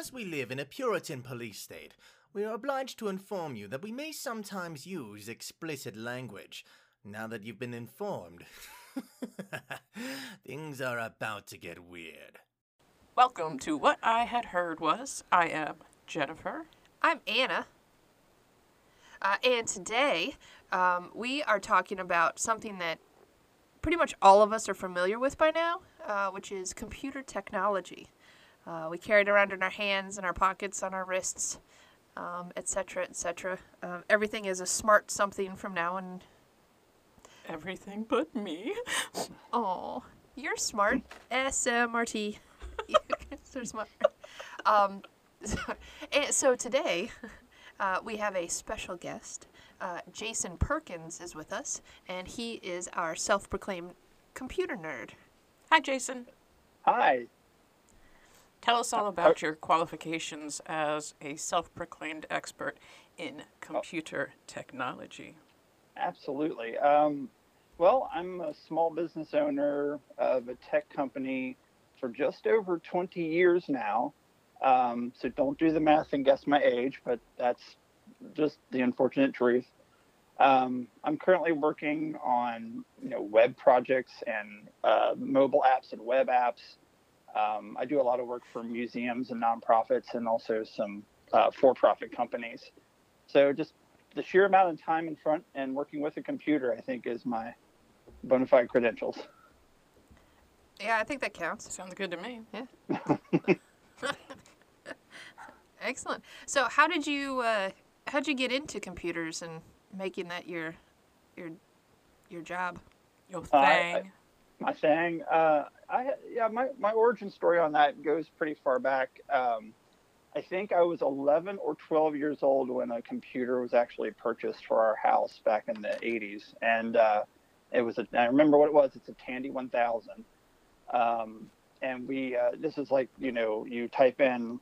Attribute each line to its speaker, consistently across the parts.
Speaker 1: Because we live in a Puritan police state, we are obliged to inform you that we may sometimes use explicit language. Now that you've been informed, things are about to get weird.
Speaker 2: Welcome to What I Had Heard Was. I am Jennifer.
Speaker 3: I'm Anna. And today, we are talking about something that pretty much all of us are familiar with by now, which is computer technology. We carry it around in our hands, in our pockets, on our wrists, etc., etc. Everything is a smart something from now on.
Speaker 2: Everything but me.
Speaker 3: Oh, you're smart. SMRT. You're smart. So today, we have a special guest. Jason Perkins is with us, and he is our self-proclaimed computer nerd.
Speaker 2: Hi, Jason.
Speaker 4: Hi.
Speaker 2: Tell us all about your qualifications as a self-proclaimed expert in computer technology.
Speaker 4: Absolutely. Well, I'm a small business owner of a tech company for just over 20 years now. So don't do the math and guess my age, but that's just the unfortunate truth. I'm currently working on, web projects and mobile apps and web apps. I do a lot of work for museums and nonprofits and also some for-profit companies. So just the sheer amount of time in front and working with a computer, I think, is my bona fide credentials.
Speaker 3: Yeah, I think that counts.
Speaker 2: Sounds good to me.
Speaker 3: Yeah. Excellent. So how'd you get into computers and making that your job?
Speaker 2: Your thing.
Speaker 4: My thing. My origin story on that goes pretty far back. I think I was 11 or 12 years old when a computer was actually purchased for our house back in the 80s, and I remember what it was. It's a Tandy 1000, and we this is like you type in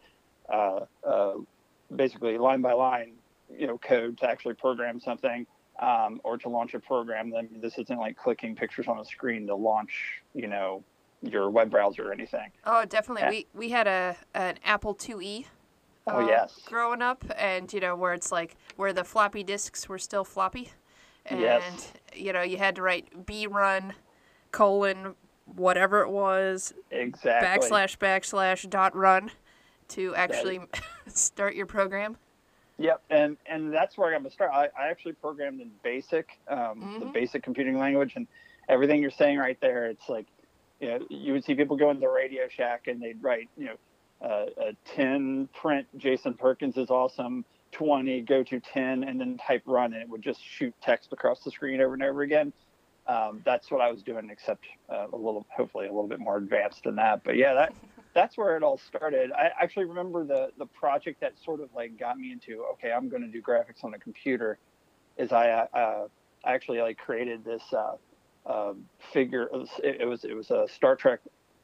Speaker 4: basically line by line code to actually program something. Or to launch a program. Then this isn't like clicking pictures on a screen to launch, your web browser or anything.
Speaker 3: Oh, definitely. We had an Apple IIe.
Speaker 4: Oh yes.
Speaker 3: Growing up, and where it's like where the floppy disks were still floppy, and
Speaker 4: yes.
Speaker 3: You had to write brun : whatever it was.
Speaker 4: Exactly.
Speaker 3: / .run to actually start your program.
Speaker 4: Yep, and that's where I got my start. I actually programmed in BASIC, the basic computing language, and everything you're saying right there. It's like, you would see people go in the Radio Shack and they'd write, a 10 print Jason Perkins is awesome, 20 go to 10, and then type run, and it would just shoot text across the screen over and over again. That's what I was doing, except hopefully a little bit more advanced than that. But yeah, that's where it all started. I actually remember the project that sort of like got me into, okay, I'm going to do graphics on a computer, is I actually like created this figure. It was a Star Trek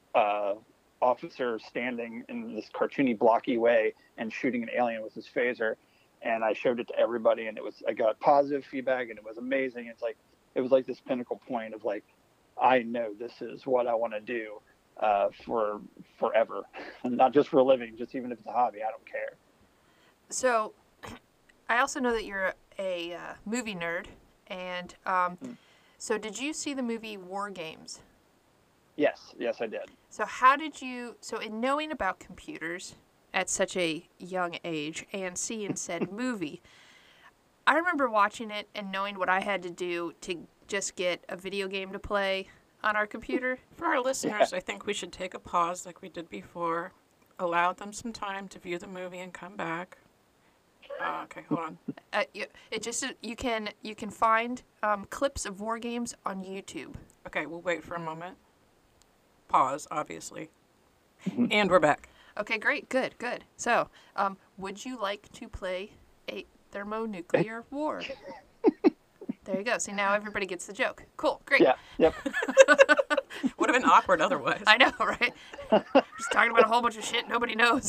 Speaker 4: officer standing in this cartoony blocky way and shooting an alien with his phaser. And I showed it to everybody, and I got positive feedback, and it was amazing. It was like this pinnacle point of like, I know this is what I want to do. For forever, not just for a living, just even if it's a hobby, I don't care.
Speaker 3: So, I also know that you're a movie nerd, and so did you see the movie War Games?
Speaker 4: Yes, I did.
Speaker 3: So so in knowing about computers at such a young age and seeing said movie, I remember watching it and knowing what I had to do to just get a video game to play on our computer.
Speaker 2: For our listeners, I think we should take a pause like we did before, allow them some time to view the movie and come back. Okay, hold on.
Speaker 3: You can find clips of War Games on YouTube.
Speaker 2: Okay, we'll wait for a moment. Pause, obviously. And we're back.
Speaker 3: Okay, great, good. So, would you like to play a thermonuclear war? There you go. See, now everybody gets the joke. Cool. Great.
Speaker 4: Yeah. Yep.
Speaker 2: Would have been awkward otherwise.
Speaker 3: I know, right? Just talking about a whole bunch of shit nobody knows.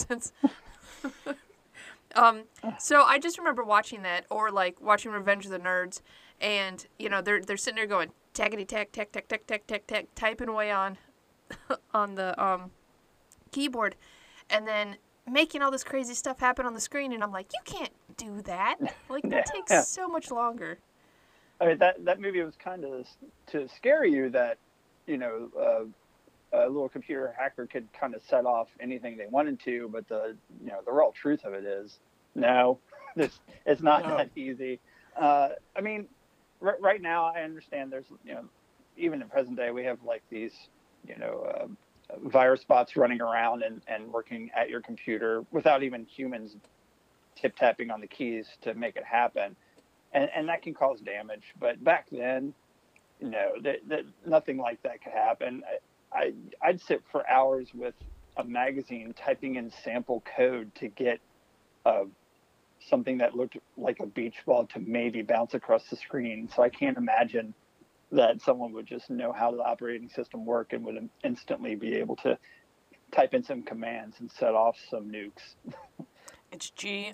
Speaker 3: So I just remember watching that, or like watching Revenge of the Nerds, and they're sitting there going tackety tack tack tack tack tack tack tack, typing away on the keyboard, and then making all this crazy stuff happen on the screen, and I'm like, you can't do that. Like, that takes so much longer.
Speaker 4: I mean, that movie was kind of to scare you that, you know, a little computer hacker could kind of set off anything they wanted to, but the real truth of it is, no, it's not that easy. I mean, right now I understand there's, you know, even in present day we have like these, you know, virus bots running around and working at your computer without even humans tip-tapping on the keys to make it happen. And that can cause damage. But back then, you know, nothing like that could happen. I'd sit for hours with a magazine typing in sample code to get something that looked like a beach ball to maybe bounce across the screen. So I can't imagine that someone would just know how the operating system worked and would instantly be able to type in some commands and set off some nukes.
Speaker 2: It's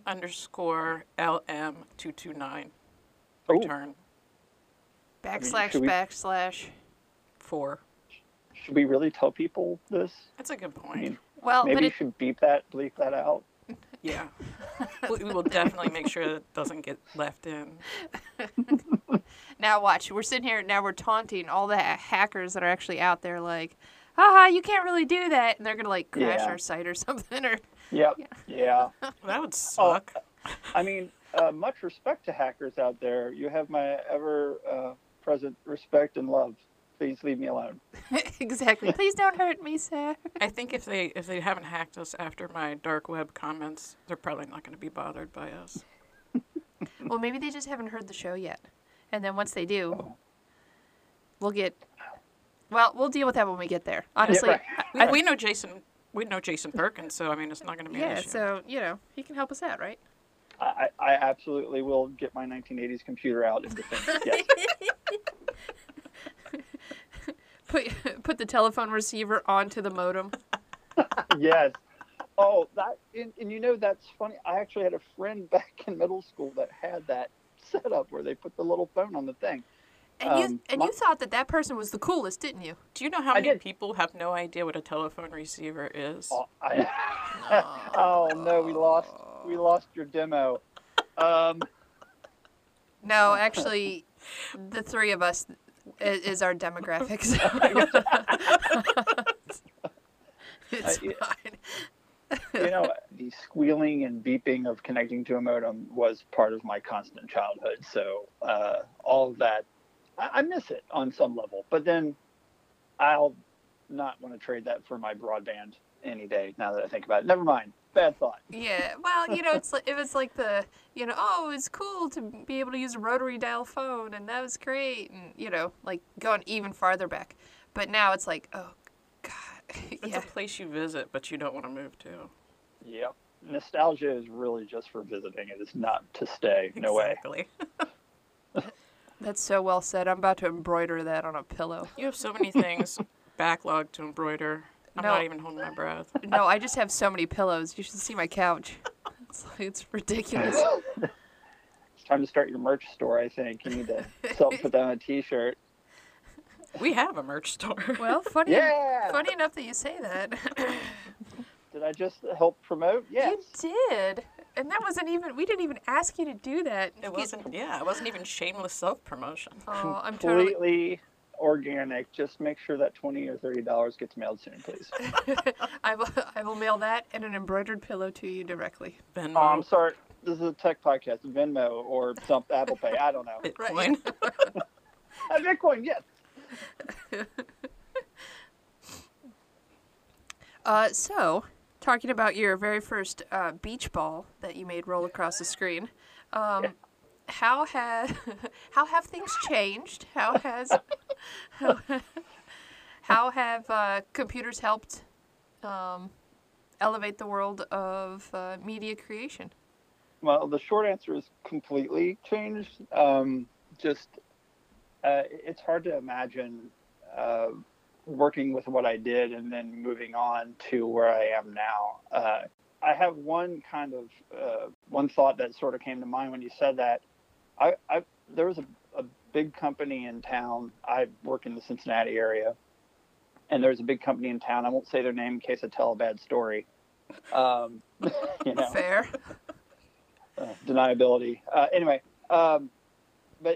Speaker 2: G_LM229. Return.
Speaker 3: /
Speaker 2: 4.
Speaker 4: Should we really tell people this?
Speaker 2: That's a good point.
Speaker 4: I mean,
Speaker 3: Well,
Speaker 4: maybe
Speaker 3: but
Speaker 4: you should bleep that out.
Speaker 2: Yeah. We will definitely make sure that it doesn't get left in.
Speaker 3: now watch. We're sitting here, now we're taunting all the hackers that are actually out there like, haha, you can't really do that. And they're going to like crash our site or something. Or
Speaker 4: Yep. Yeah.
Speaker 2: That would suck.
Speaker 4: I mean, much respect to hackers out there. You have my ever present respect and love. Please leave me alone.
Speaker 3: Exactly. Please don't hurt me, sir.
Speaker 2: I think if they haven't hacked us after my dark web comments, they're probably not going to be bothered by us.
Speaker 3: Well, maybe they just haven't heard the show yet. And then once they do, we'll deal with that when we get there. Honestly,
Speaker 4: Yeah,
Speaker 2: we know Jason Perkins, so I mean, it's not going to be an issue.
Speaker 3: so, you know, he can help us out, right?
Speaker 4: I absolutely will get my 1980s computer out and defend it. Yes.
Speaker 3: Put the telephone receiver onto the modem.
Speaker 4: Yes. Oh, and you know, that's funny. I actually had a friend back in middle school that had that setup where they put the little phone on the thing.
Speaker 3: And you thought that person was the coolest, didn't you?
Speaker 2: Do you know how many people have no idea what a telephone receiver is?
Speaker 4: Oh, oh no, we lost your demo.
Speaker 3: No, actually, the three of us is our demographics. It's fine.
Speaker 4: You know, the squealing and beeping of connecting to a modem was part of my constant childhood. So all of that, I miss it on some level. But then I'll not want to trade that for my broadband any day. Now that I think about it, never mind. Bad thought.
Speaker 3: Yeah, well, you know, it was like the, you know, oh, it's cool to be able to use a rotary dial phone, and that was great, and, you know, like going even farther back. But now it's like, oh, God.
Speaker 2: It's a place you visit, but you don't want to move to.
Speaker 4: Yep. Nostalgia is really just for visiting. It is not to stay. No way.
Speaker 2: Exactly.
Speaker 3: That's so well said. I'm about to embroider that on a pillow.
Speaker 2: You have so many things backlogged to embroider. I'm
Speaker 3: No.
Speaker 2: not even holding my breath.
Speaker 3: No, I just have so many pillows. You should see my couch. It's ridiculous.
Speaker 4: It's time to start your merch store, I think. You need to put that on a t-shirt.
Speaker 2: We have a merch store.
Speaker 3: Well, funny enough that you say that.
Speaker 4: Did I just help promote? Yes.
Speaker 3: You did. And that wasn't even, we didn't even ask you to do that.
Speaker 2: It wasn't even shameless self-promotion.
Speaker 3: Oh, I'm totally.
Speaker 4: Completely organic. Just make sure that $20 or $30 gets mailed soon, please.
Speaker 3: I will mail that and an embroidered pillow to you directly.
Speaker 2: Venmo.
Speaker 4: Oh, I'm sorry. This is a tech podcast. Venmo or some Apple Pay. I don't know.
Speaker 2: Bitcoin.
Speaker 4: Bitcoin, yes.
Speaker 3: So, talking about your very first beach ball that you made roll across the screen, how have things changed? How have computers helped elevate the world of media creation?
Speaker 4: Well, the short answer is completely changed. It's hard to imagine working with what I did and then moving on to where I am now. I have one thought that sort of came to mind when you said that. There was a big company in town. I work in the Cincinnati area, and there's a big company in town. I won't say their name in case I tell a bad story. You know,
Speaker 3: Fair.
Speaker 4: deniability. Anyway, but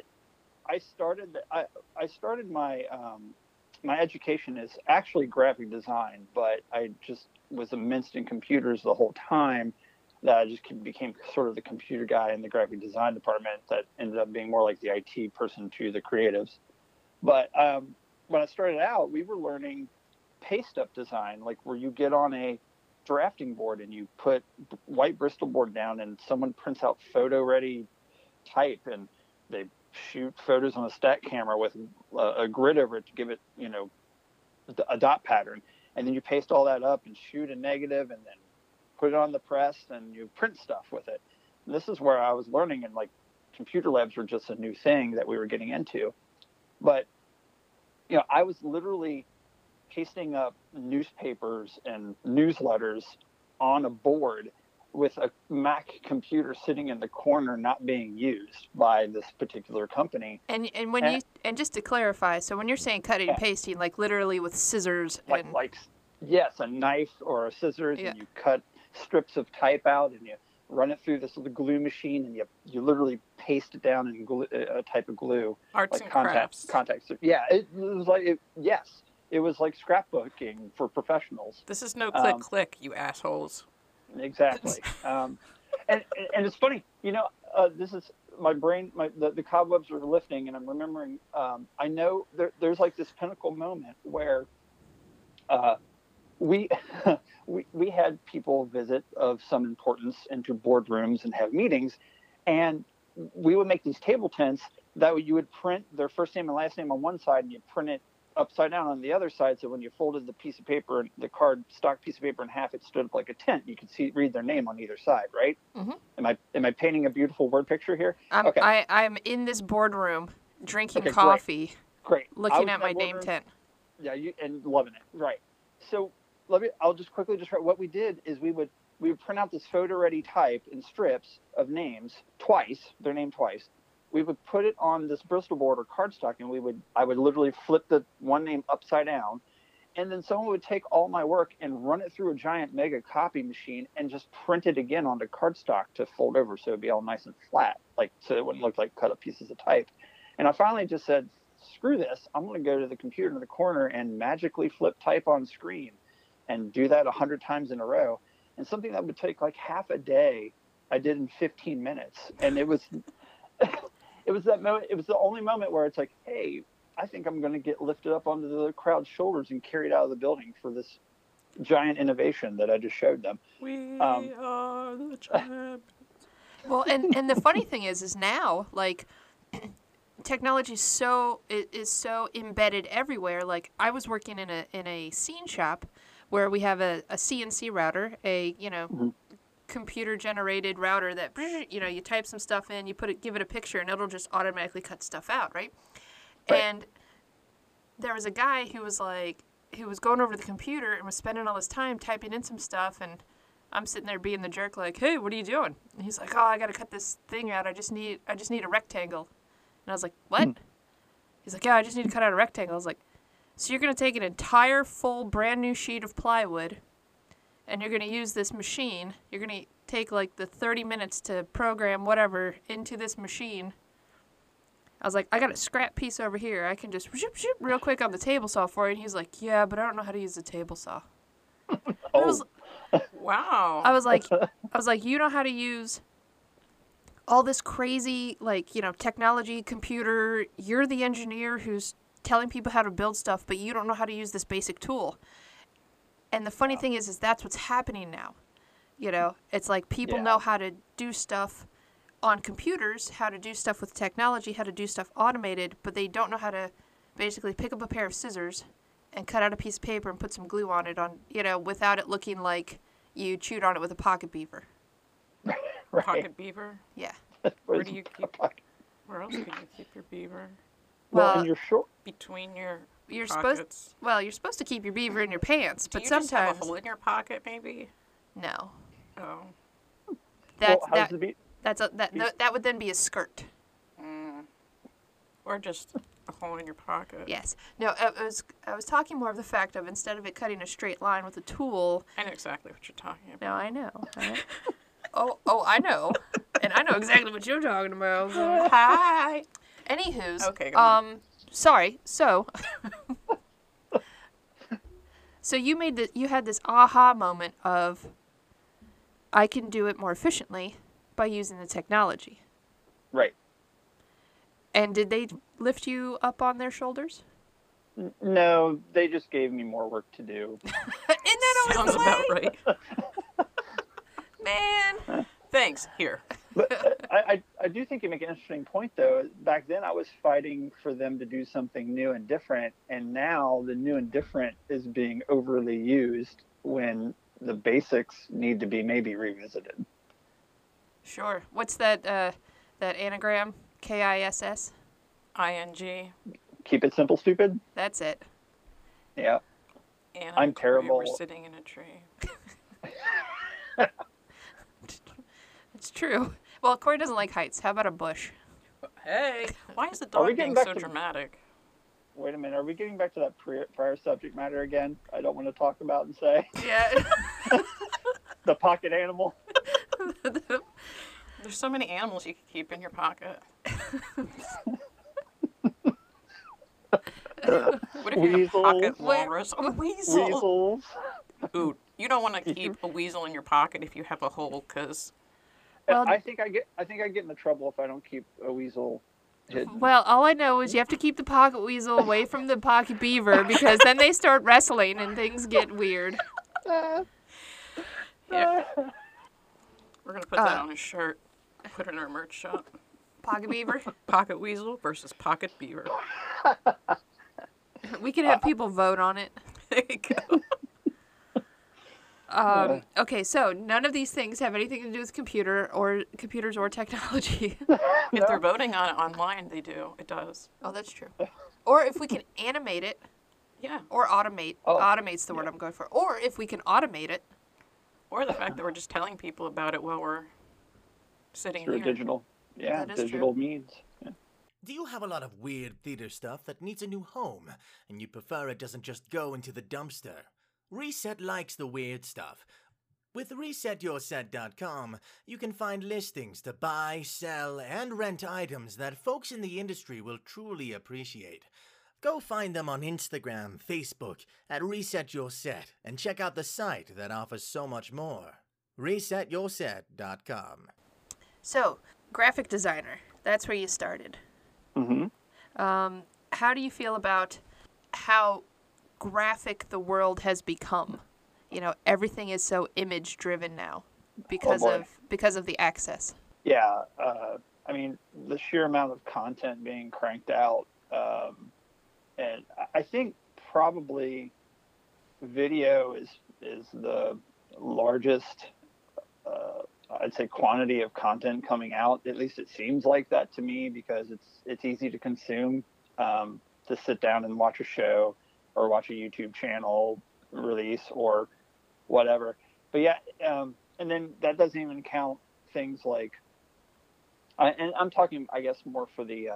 Speaker 4: I started my my education is actually graphic design, but I just was immersed in computers the whole time that I just became sort of the computer guy in the graphic design department that ended up being more like the IT person to the creatives. But when I started out, we were learning paste up design, like where you get on a drafting board and you put white Bristol board down and someone prints out photo ready type and they shoot photos on a stack camera with a grid over it to give it, you know, a dot pattern. And then you paste all that up and shoot a negative and then put it on the press and you print stuff with it. And this is where I was learning, and like computer labs were just a new thing that we were getting into. But, you know, I was literally pasting up newspapers and newsletters on a board with a Mac computer sitting in the corner not being used by this particular company.
Speaker 3: And when and just to clarify, so when you're saying cutting and pasting, like literally with scissors and
Speaker 4: yes, a knife or a scissors, and you cut strips of type out and you run it through this little glue machine and you literally paste it down in glue, a type of glue.
Speaker 2: Arts
Speaker 4: like
Speaker 2: and
Speaker 4: contacts. Yeah, it was like yes. It was like scrapbooking for professionals.
Speaker 2: This is no click, you assholes.
Speaker 4: Exactly. And it's funny, you know, this is my brain, the cobwebs are lifting, and I'm remembering, I know there's like this pinnacle moment where we had people visit of some importance into boardrooms and have meetings, and we would make these table tents that you would print their first name and last name on one side, and you print it upside down on the other side, so when you folded the piece of paper, the card stock piece of paper in half, it stood up like a tent. You could read their name on either side, right?
Speaker 3: Mm-hmm.
Speaker 4: Am I painting a beautiful word picture here?
Speaker 3: Okay. I'm in this boardroom drinking coffee,
Speaker 4: great,
Speaker 3: looking at my name tent.
Speaker 4: Yeah, and loving it, right? So I'll just quickly describe what we did. Is we would print out this photo ready type in strips of names their name twice. We would put it on this Bristol board or cardstock, and I would literally flip the one name upside down, and then someone would take all my work and run it through a giant mega copy machine and just print it again onto cardstock to fold over so it'd be all nice and flat, like so it wouldn't look like cut up pieces of type. And I finally just said, screw this, I'm going to go to the computer in the corner and magically flip type on screen and do that 100 times in a row. And something that would take like half a day, I did in 15 minutes. And it was it was that moment. It was the only moment where it's like, hey, I think I'm going to get lifted up onto the crowd's shoulders and carried out of the building for this giant innovation that I just showed them.
Speaker 2: We are the champions.
Speaker 3: Well, and the funny thing is now, like, technology is so embedded everywhere. Like, I was working in a scene shop where we have a CNC router,
Speaker 4: Mm-hmm.
Speaker 3: computer generated router that, you know, you type some stuff in, give it a picture, and it'll just automatically cut stuff out, right? And there was a guy who was going over to the computer and was spending all his time typing in some stuff, and I'm sitting there being the jerk, like, hey, what are you doing? And he's like, oh, I gotta cut this thing out. I just need a rectangle. And I was like, what? He's like, yeah, I just need to cut out a rectangle. I was like, so you're gonna take an entire full brand new sheet of plywood, and you're going to use this machine. You're going to take like the 30 minutes to program whatever into this machine. I was like, I got a scrap piece over here. I can just zoop, zoop, real quick on the table saw for you. And he's like, yeah, but I don't know how to use the table saw.
Speaker 2: Wow.
Speaker 3: I was like, you know how to use all this crazy, like, you know, technology, computer. You're the engineer who's telling people how to build stuff, but you don't know how to use this basic tool. And the funny thing is that's what's happening now. You know, it's like people know how to do stuff on computers, how to do stuff with technology, how to do stuff automated, but they don't know how to basically pick up a pair of scissors and cut out a piece of paper and put some glue on it, without it looking like you chewed on it with a pocket beaver.
Speaker 4: Right.
Speaker 2: Pocket beaver?
Speaker 3: Yeah.
Speaker 2: Where do you keep? Where else can you keep your beaver?
Speaker 4: Well, in your short.
Speaker 2: Between your
Speaker 3: You're
Speaker 2: pockets.
Speaker 3: supposed to keep your beaver in your pants, but
Speaker 2: Do you
Speaker 3: sometimes
Speaker 2: just have a hole in your pocket, maybe?
Speaker 3: no.
Speaker 2: Oh.
Speaker 3: That would then be a skirt.
Speaker 2: Or just a hole in your pocket.
Speaker 3: Yes. No, I was talking more of the fact of instead of it cutting a straight line with a tool.
Speaker 2: I know exactly what you're talking about.
Speaker 3: No, I know. I know. And I know exactly what you're talking about. So.
Speaker 2: Hi.
Speaker 3: Anywho's.
Speaker 2: Okay, go on.
Speaker 3: Sorry. So. So you had this aha moment of, I can do it more efficiently by using the technology.
Speaker 4: Right.
Speaker 3: And did they lift you up on their shoulders?
Speaker 4: No, they just gave me more work to do.
Speaker 3: Isn't that always
Speaker 2: Sounds
Speaker 3: the
Speaker 2: about
Speaker 3: way?
Speaker 2: right.
Speaker 3: Man.
Speaker 2: Thanks. Here.
Speaker 4: But I do think you make an interesting point, though. Back then, I was fighting for them to do something new and different, and now the new and different is being overly used when the basics need to be maybe revisited.
Speaker 3: Sure. What's that anagram? KISS?
Speaker 2: ING.
Speaker 4: Keep it simple, stupid.
Speaker 3: That's it.
Speaker 4: Yeah.
Speaker 2: And
Speaker 4: I'm
Speaker 2: Corey
Speaker 4: terrible.
Speaker 2: were sitting in a tree.
Speaker 3: It's true. Well, Corey doesn't like heights. How about a bush?
Speaker 2: Hey. Why is the
Speaker 4: Are we
Speaker 2: dog
Speaker 4: getting
Speaker 2: being
Speaker 4: back
Speaker 2: so
Speaker 4: to-
Speaker 2: dramatic?
Speaker 4: Wait a minute. Are we getting back to that prior subject matter again? I don't want to talk about and say
Speaker 3: Yeah.
Speaker 4: the pocket animal.
Speaker 2: There's so many animals you could keep in your pocket. What if you have a pocket
Speaker 4: Weasels.
Speaker 2: walrus? A weasel.
Speaker 4: Weasels.
Speaker 2: Ooh, you don't want to keep a weasel in your pocket if you have a hole, because
Speaker 3: Well-
Speaker 4: I think I get into trouble if I don't keep a weasel hidden.
Speaker 3: Well, all I know is you have to keep the pocket weasel away from the pocket beaver because then they start wrestling and things get weird.
Speaker 2: yeah. We're going to put that on a shirt. Put it in our merch shop.
Speaker 3: Pocket beaver?
Speaker 2: Pocket weasel versus pocket beaver.
Speaker 3: We could have people vote on it.
Speaker 2: There you go.
Speaker 3: Okay, so none of these things have anything to do with computers or technology.
Speaker 2: If they're voting on it online, they do. It does.
Speaker 3: Oh, that's true. Or if we can animate it,
Speaker 2: Yeah.
Speaker 3: or automate.
Speaker 4: Oh,
Speaker 3: Automate's the word I'm going for. Or if we can automate it.
Speaker 2: Or the fact that we're just telling people about it while we're sitting
Speaker 4: Through
Speaker 2: here.
Speaker 4: digital. Yeah,
Speaker 3: That is
Speaker 4: digital means. Yeah.
Speaker 1: Do you have a lot of weird theater stuff that needs a new home, and you prefer it doesn't just go into the dumpster? Reset likes the weird stuff. With ResetYourSet.com, you can find listings to buy, sell, and rent items that folks in the industry will truly appreciate. Go find them on Instagram, Facebook, at Reset Your Set, and check out the site that offers so much more. ResetYourSet.com.
Speaker 3: So, graphic designer. That's where you started.
Speaker 4: Mm-hmm.
Speaker 3: How do you feel about how graphic the world has become? You know, everything is so image driven now because
Speaker 4: boy.
Speaker 3: of the access.
Speaker 4: Yeah. I mean, the sheer amount of content being cranked out. And I think probably video is the largest, I'd say, quantity of content coming out. At least it seems like that to me, because it's easy to consume, to sit down and watch a show or watch a YouTube channel release or whatever. But yeah, and then that doesn't even count things like, and I'm talking, I guess, more for the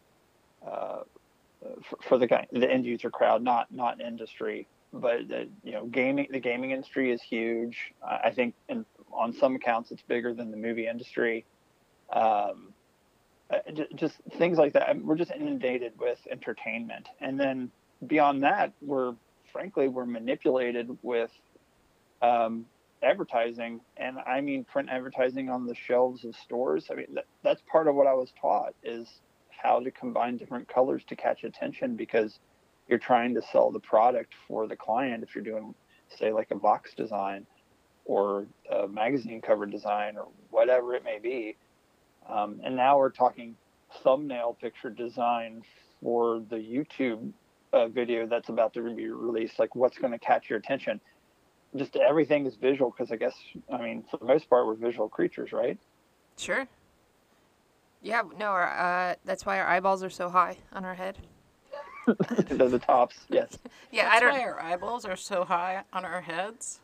Speaker 4: the end user crowd, not industry. But the gaming industry is huge. I think on some accounts it's bigger than the movie industry. Just things like that. We're just inundated with entertainment, and then beyond that, we're manipulated with advertising, and I mean print advertising on the shelves of stores. I mean that's part of what I was taught, is how to combine different colors to catch attention, because you're trying to sell the product for the client. If you're doing, say, like a box design or a magazine cover design or whatever it may be. And now we're talking thumbnail picture design for the YouTube video that's about to be released. Like, what's going to catch your attention? Just everything is visual, because I guess, I mean, for the most part, we're visual creatures, right?
Speaker 3: Sure. Yeah, no, that's why our eyeballs are so high on our head.
Speaker 4: They're the tops, yes.
Speaker 3: Yeah,
Speaker 2: That's why our eyeballs are so high on our heads.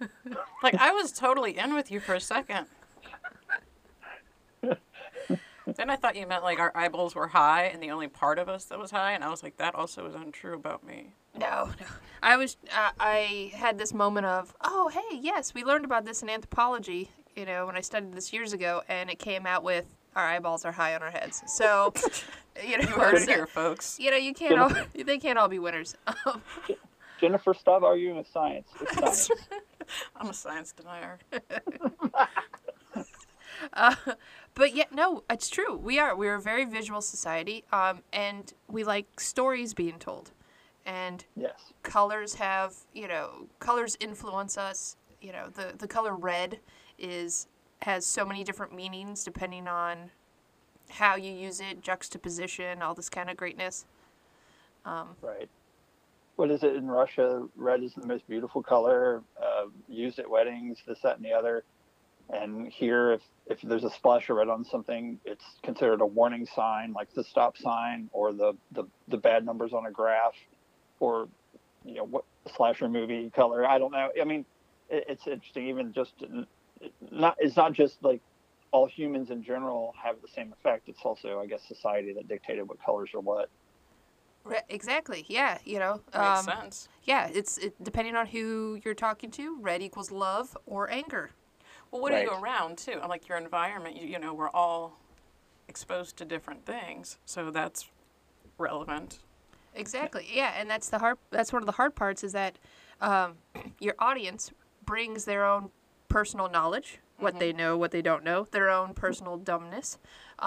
Speaker 2: Like, I was totally in with you for a second. Then I thought you meant like our eyeballs were high and the only part of us that was high, and I was like, that also is untrue about me.
Speaker 3: No. I had this moment of, oh, hey, yes, we learned about this in anthropology, when I studied this years ago, and it came out with our eyeballs are high on our heads. So,
Speaker 2: You heard it here, folks.
Speaker 3: you can't all, they can't all be winners.
Speaker 4: Jennifer, stop arguing with science. It's science.
Speaker 2: I'm a science denier.
Speaker 3: But yet, no, it's true. We're a very visual society, and we like stories being told. And
Speaker 4: Yes.
Speaker 3: colors have, colors influence us. The color red has so many different meanings depending on how you use it, juxtaposition, all this kind of greatness.
Speaker 4: Right. What is it in Russia? Red is the most beautiful color, used at weddings, this, that, and the other. And here, if there's a splash of red on something, it's considered a warning sign, like the stop sign or the bad numbers on a graph, or what slasher movie color. I don't know. I mean, it's interesting. Even just it's not just like all humans in general have the same effect. It's also, I guess, society that dictated what colors are what.
Speaker 3: Exactly. Yeah.
Speaker 2: Makes sense.
Speaker 3: Yeah. It's depending on who you're talking to. Red equals love or anger.
Speaker 2: Well, what are you around, too? Like your environment, we're all exposed to different things, so that's relevant.
Speaker 3: Exactly. Yeah, and that's one of the hard parts is that your audience brings their own personal knowledge, what they know, what they don't know, their own personal dumbness,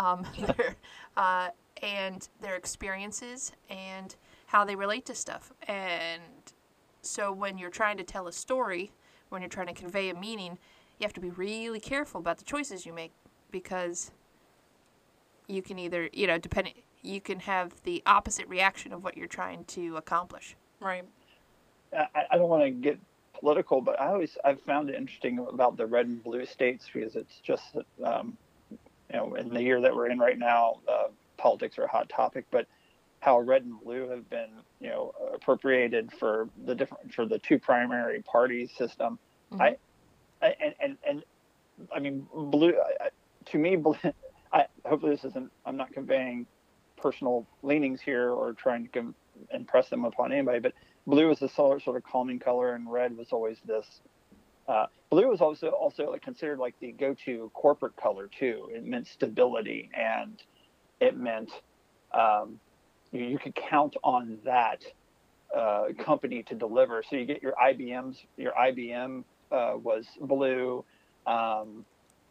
Speaker 3: and their experiences and how they relate to stuff. And so when you're trying to tell a story, when you're trying to convey a meaning, you have to be really careful about the choices you make, because you can either, you can have the opposite reaction of what you're trying to accomplish.
Speaker 2: Right.
Speaker 4: I don't want to get political, but I've found it interesting about the red and blue states, because it's just in the year that we're in right now, politics are a hot topic, but how red and blue have been appropriated for the two primary party system. Mm-hmm. And I mean, blue, to me, blue, hopefully this isn't, I'm not conveying personal leanings here or trying to impress them upon anybody, but blue is a sort of calming color, and red was always this. Blue was also like considered like the go-to corporate color too. It meant stability, and it meant you could count on that company to deliver. So you get your IBM was blue. I'm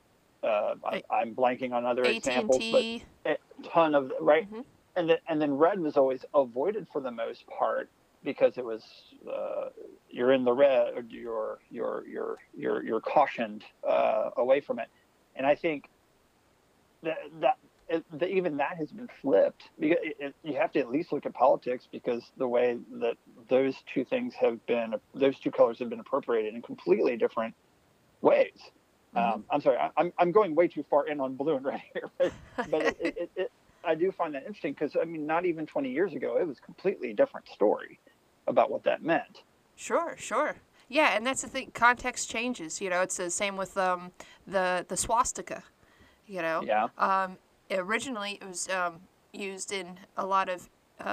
Speaker 4: blanking on other examples, but a ton of right. Mm-hmm. And then red was always avoided for the most part, because it was you're in the red, or you're cautioned away from it. And I think that even that has been flipped. Because you have to at least look at politics, because the way that those two colors have been appropriated in completely different ways. Mm-hmm. I'm sorry, I'm going way too far in on blue and red here, but I do find that interesting, because I mean, not even 20 years ago, it was a completely different story about what that meant.
Speaker 3: Sure. Yeah, and that's the thing. Context changes. It's the same with the swastika.
Speaker 4: Yeah.
Speaker 3: Originally, it was used in a lot of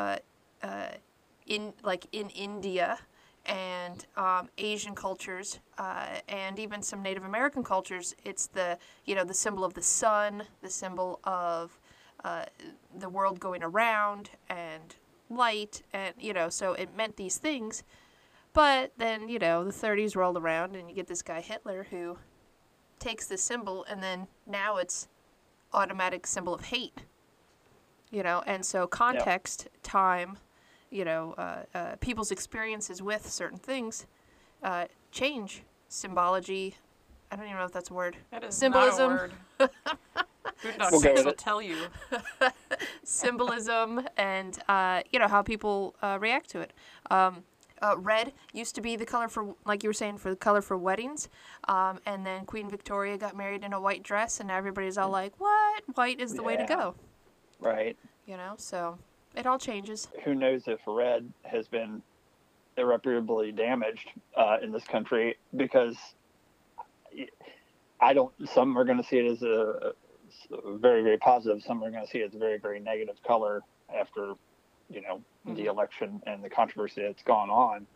Speaker 3: in India and Asian cultures, and even some Native American cultures. It's the symbol of the sun, the symbol of the world going around, and light, and so it meant these things. But then the 30s rolled around, and you get this guy Hitler who takes this symbol, and then now it's automatic symbol of hate. And so context, time, people's experiences with certain things change. Symbology, I don't even know if that's a word.
Speaker 2: That is
Speaker 3: symbolism.
Speaker 2: Not a word. Food will tell you.
Speaker 3: Symbolism, and how people react to it. Red used to be the color for, like you were saying, for the color for weddings, and then Queen Victoria got married in a white dress, and everybody's all like, "What? White is the way to go."
Speaker 4: Right.
Speaker 3: So it all changes.
Speaker 4: Who knows if red has been irreparably damaged in this country, because some are going to see it as very, very positive. Some are going to see it as a very, very negative color after, the election and the controversy that's gone on.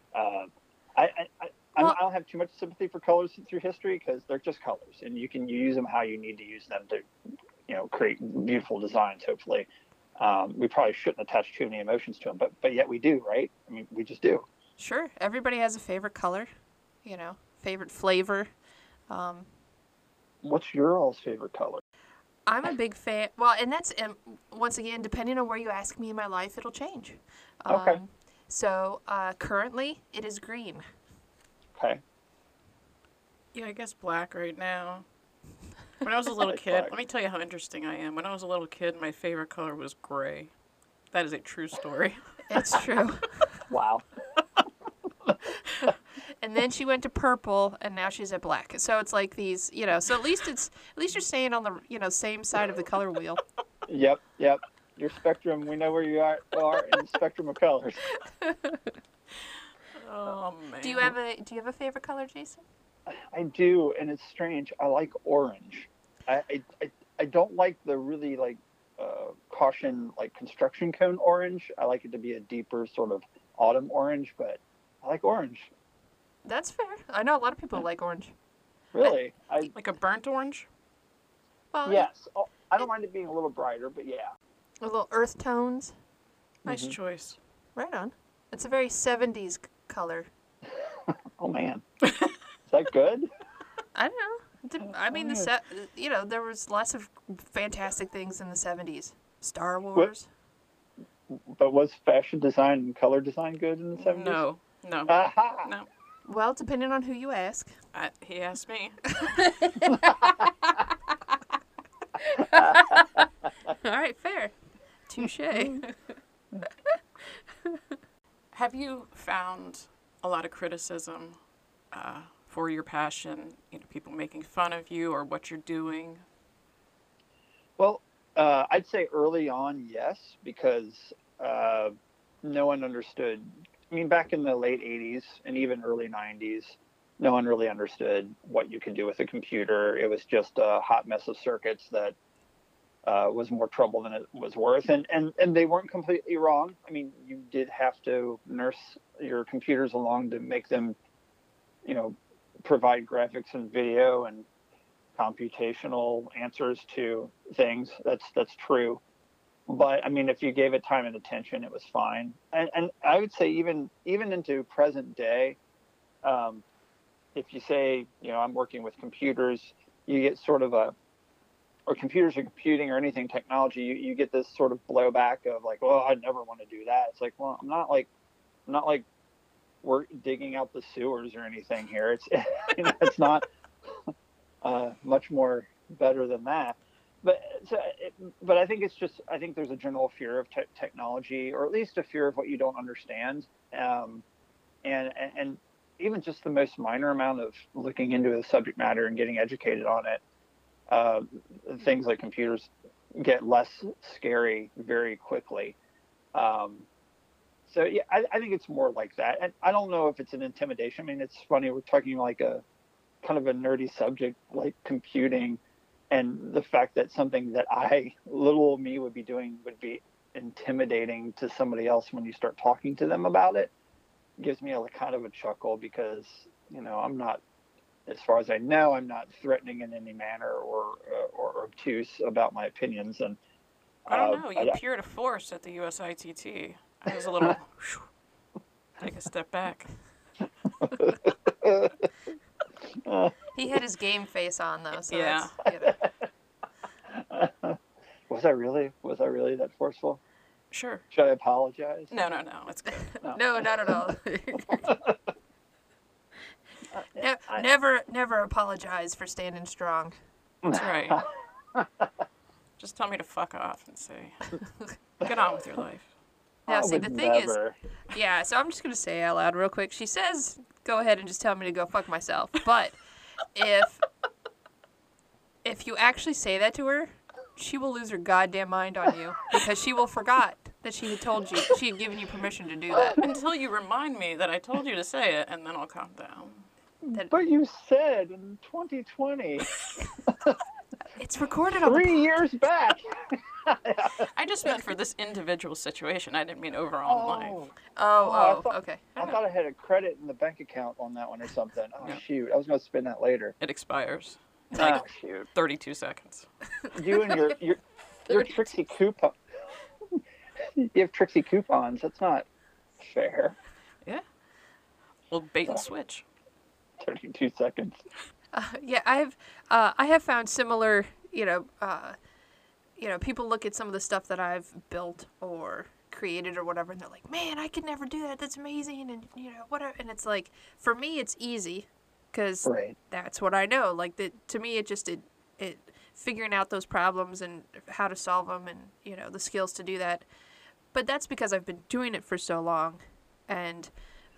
Speaker 4: I don't have too much sympathy for colors through history because they're just colors, and you use them how you need to use them to, create beautiful designs. Hopefully, we probably shouldn't attach too many emotions to them, but yet we do, right? I mean, we just do.
Speaker 3: Sure, everybody has a favorite color, favorite flavor.
Speaker 4: What's your all's favorite color?
Speaker 3: I'm a big fan. Well, and that's once again, depending on where you ask me in my life, it'll change.
Speaker 4: Okay.
Speaker 3: So currently, it is green.
Speaker 4: Okay.
Speaker 2: Yeah, I guess black right now. When I was a little kid,
Speaker 4: black.
Speaker 2: let me tell you how interesting I am. When I was a little kid, my favorite color was gray. That is a true story.
Speaker 3: It's true.
Speaker 4: Wow.
Speaker 3: And then she went to purple, and now she's at black. So it's like these, So at least you're staying on the same side of the color wheel.
Speaker 4: Yep. Your spectrum. We know where you are in the spectrum of colors.
Speaker 2: Oh man.
Speaker 3: Do you have a favorite color, Jason?
Speaker 4: I do, and it's strange. I like orange. I don't like the really caution construction cone orange. I like it to be a deeper sort of autumn orange, but I like orange.
Speaker 3: That's fair. I know a lot of people like orange.
Speaker 4: Really?
Speaker 2: Like a burnt orange?
Speaker 3: Well,
Speaker 4: Yes. I don't mind it being a little brighter, but yeah.
Speaker 3: a little earth tones.
Speaker 2: Nice choice.
Speaker 3: Right on. It's a very 70s color.
Speaker 4: Oh man. Is that good?
Speaker 3: I don't know. I mean, there was lots of fantastic things in the 70s. Star Wars.
Speaker 4: But was fashion design and color design good in the 70s?
Speaker 2: No.
Speaker 4: Aha!
Speaker 2: No.
Speaker 3: Well, depending on who you ask.
Speaker 2: He asked me.
Speaker 3: All right, fair. Touche.
Speaker 2: Have you found a lot of criticism for your passion? People making fun of you or what you're doing?
Speaker 4: Well, I'd say early on, yes, because no one understood. I mean, back in the late 80s and even early 90s, no one really understood what you could do with a computer. It was just a hot mess of circuits that was more trouble than it was worth. And they weren't completely wrong. I mean, you did have to nurse your computers along to make them, provide graphics and video and computational answers to things. That's true. But I mean, if you gave it time and attention, it was fine. And I would say even into present day, if you say, I'm working with computers, you get sort of or computers or computing or anything technology, you get this sort of blowback of like, well, I'd never want to do that. It's like, well, I'm not like we're digging out the sewers or anything here. It's it's not much more better than that. But I think I think there's a general fear of technology, or at least a fear of what you don't understand, and even just the most minor amount of looking into the subject matter and getting educated on it. Things like computers get less scary very quickly. So yeah, I think it's more like that, and I don't know if it's an intimidation. I mean, it's funny, we're talking like a kind of a nerdy subject like computing. And the fact that something that little me would be doing would be intimidating to somebody else when you start talking to them about it gives me a kind of a chuckle because, I'm not, as far as I know, I'm not threatening in any manner or obtuse about my opinions. And
Speaker 2: I don't know. You appeared a force at the USITT. I was a little take a step back.
Speaker 3: He had his game face on though, so
Speaker 2: yeah.
Speaker 4: Was I really that forceful?
Speaker 2: Sure.
Speaker 4: Should I apologize?
Speaker 2: No. It's good.
Speaker 3: No, not at all. Never apologize for standing strong.
Speaker 2: That's right. Just tell me to fuck off and say, get on with your life.
Speaker 3: Now, see, the thing is, so I'm just going to say out loud real quick. She says, go ahead and just tell me to go fuck myself. But if you actually say that to her, she will lose her goddamn mind on you because she will forgot that she had told you, she had given you permission to do that.
Speaker 2: Until you remind me that I told you to say it, and then I'll calm down.
Speaker 4: But you said in 2020.
Speaker 3: It's recorded on the
Speaker 4: 3 years back.
Speaker 2: I just meant for this individual situation. I didn't mean overall in life.
Speaker 3: Okay.
Speaker 4: I thought I had a credit in the bank account on that one or something. Oh,
Speaker 2: Yeah.
Speaker 4: shoot. I was going to spend that later.
Speaker 2: It expires.
Speaker 4: Oh, shoot.
Speaker 2: 32 seconds.
Speaker 4: You and your Trixie coupon. You have Trixie coupons. That's not fair.
Speaker 2: Yeah. Well, bait and switch.
Speaker 4: 32 seconds.
Speaker 3: Yeah, I have found similar, people look at some of the stuff that I've built or created or whatever, and they're like, man, I could never do that. That's amazing. And, whatever. And it's like, for me, it's easy because that's what I know. Like, to me, it figuring out those problems and how to solve them and, the skills to do that. But that's because I've been doing it for so long. And,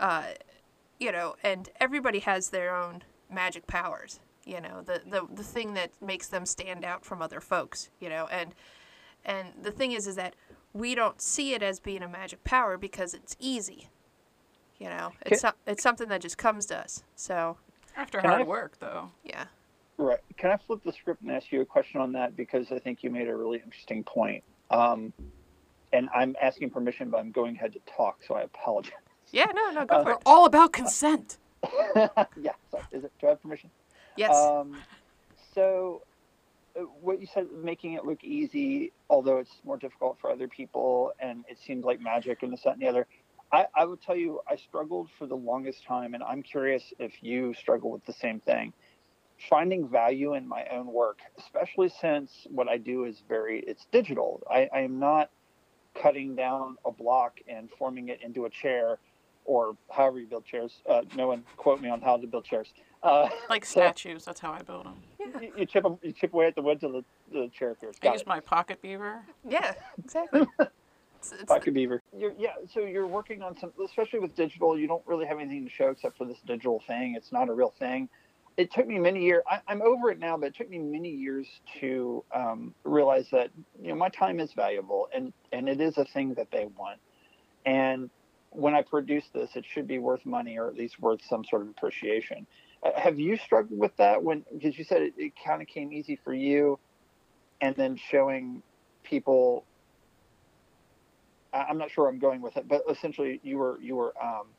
Speaker 3: and everybody has their own magic powers, the thing that makes them stand out from other folks, and the thing is that we don't see it as being a magic power because it's easy, it's something that just comes to us. So
Speaker 2: after hard work, though.
Speaker 3: Yeah.
Speaker 4: Right. Can I flip the script and ask you a question on that? Because I think you made a really interesting point. And I'm asking permission, but I'm going ahead to talk, so I apologize.
Speaker 3: Yeah, no, go for
Speaker 2: We're
Speaker 3: it.
Speaker 2: all about consent.
Speaker 4: Yeah. So do I have permission?
Speaker 3: Yes.
Speaker 4: So what you said, making it look easy, although it's more difficult for other people, and it seems like magic and this, that, and the other. I would tell you, I struggled for the longest time, and I'm curious if you struggle with the same thing. Finding value in my own work, especially since what I do is it's digital. I am not cutting down a block and forming it into a chair, or however you build chairs. No one quote me on how to build chairs.
Speaker 2: Like statues, that's how I build them.
Speaker 3: Yeah.
Speaker 4: You chip away at the wood till the chair appears.
Speaker 2: I use my pocket beaver.
Speaker 3: Yeah, exactly. It's
Speaker 4: Pocket beaver. So you're working on some, especially with digital, you don't really have anything to show except for this digital thing. It's not a real thing. It took me many years. I'm over it now, but it took me many years to realize that my time is valuable, and it is a thing that they want. And when I produce this, it should be worth money, or at least worth some sort of appreciation. Have you struggled with that because you said it kind of came easy for you, and then showing people? I'm not sure I'm going with it, but essentially you were.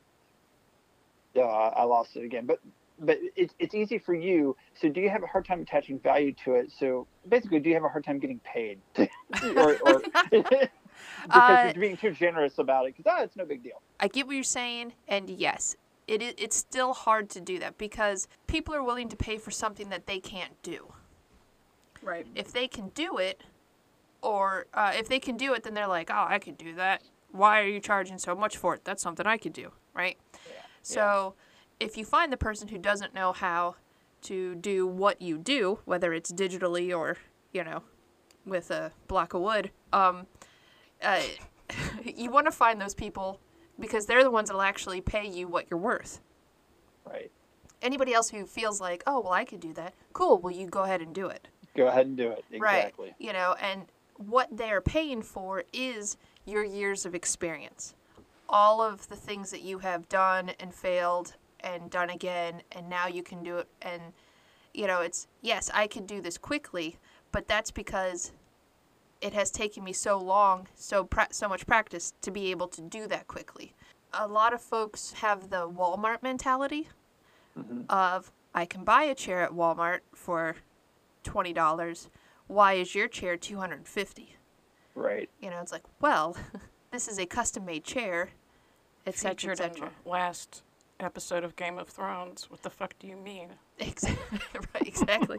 Speaker 4: I lost it again, but it's easy for you. So do you have a hard time attaching value to it? So basically, do you have a hard time getting paid, or because you're being too generous about it? Because it's no big deal.
Speaker 3: I get what you're saying, and yes, it's still hard to do that because people are willing to pay for something that they can't do.
Speaker 2: Right.
Speaker 3: If they can do it, or if they can do it, then they're like, oh, I could do that. Why are you charging so much for it? That's something I could do, right? Yeah. So if you find the person who doesn't know how to do what you do, whether it's digitally or, with a block of wood, you want to find those people because they're the ones that will actually pay you what you're worth.
Speaker 4: Right.
Speaker 3: Anybody else who feels like, oh, well, I could do that. Cool. Well, you go ahead and do it.
Speaker 4: Go ahead and do it. Exactly.
Speaker 3: Right. And what they're paying for is your years of experience. All of the things that you have done and failed and done again, and now you can do it. And, it's, yes, I can do this quickly, but that's because it has taken me so long, so much practice to be able to do that quickly. A lot of folks have the Walmart mentality of, I can buy a chair at Walmart for $20. Why is your chair $250?
Speaker 4: Right.
Speaker 3: It's like, well, this is a custom-made chair, etc.,
Speaker 2: Featured in
Speaker 3: etc.
Speaker 2: the last episode of Game of Thrones. What the fuck do you mean?
Speaker 3: Exactly. Right. Exactly.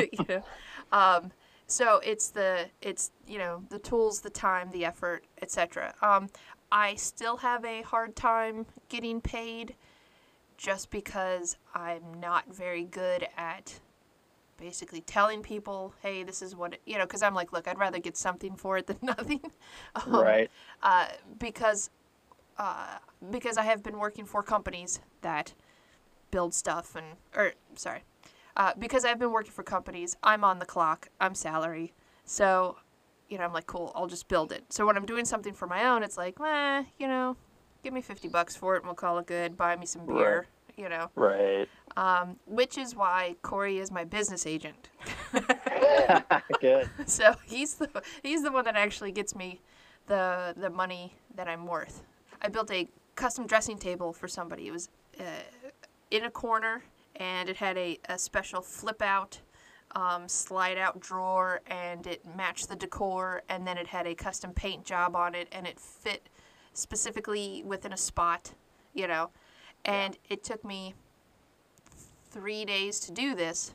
Speaker 3: So it's the tools, the time, the effort, etc. I still have a hard time getting paid, just because I'm not very good at basically telling people, hey, this is what because I'm like, look, I'd rather get something for it than nothing.
Speaker 4: Right.
Speaker 3: Because I have been working for companies that build stuff because I've been working for companies, I'm on the clock, I'm salary. So, I'm like, cool, I'll just build it. So when I'm doing something for my own, it's like, give me $50 for it and we'll call it good. Buy me some beer, you know.
Speaker 4: Right.
Speaker 3: Which is why Corey is my business agent.
Speaker 4: Good.
Speaker 3: So he's the one that actually gets me the money that I'm worth. I built a custom dressing table for somebody. It was in a corner, and it had a special flip out, slide out drawer, and it matched the decor, and then it had a custom paint job on it, and it fit specifically within a spot, you know. And it took me 3 days to do this.